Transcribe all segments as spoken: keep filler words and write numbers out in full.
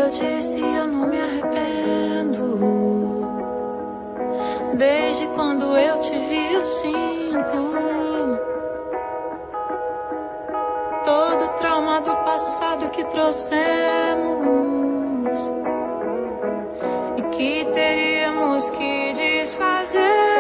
eu disse, eu não me arrependo. Desde quando eu te vi, eu sinto todo o trauma do passado que trouxemos e que teríamos que desfazer.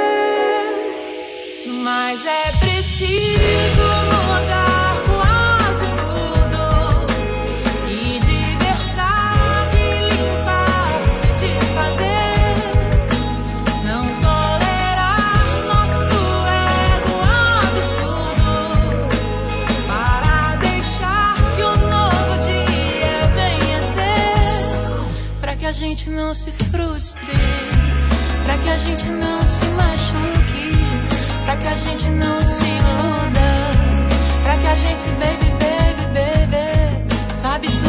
Mas é preciso mudar quase tudo e libertar, de limpar, se desfazer. Não tolerar nosso ego absurdo para deixar que o novo dia venha ser. Pra que a gente não se frustre, pra que a gente não se machuque, pra que a gente não se iluda, pra que a gente, baby, baby, baby, sabe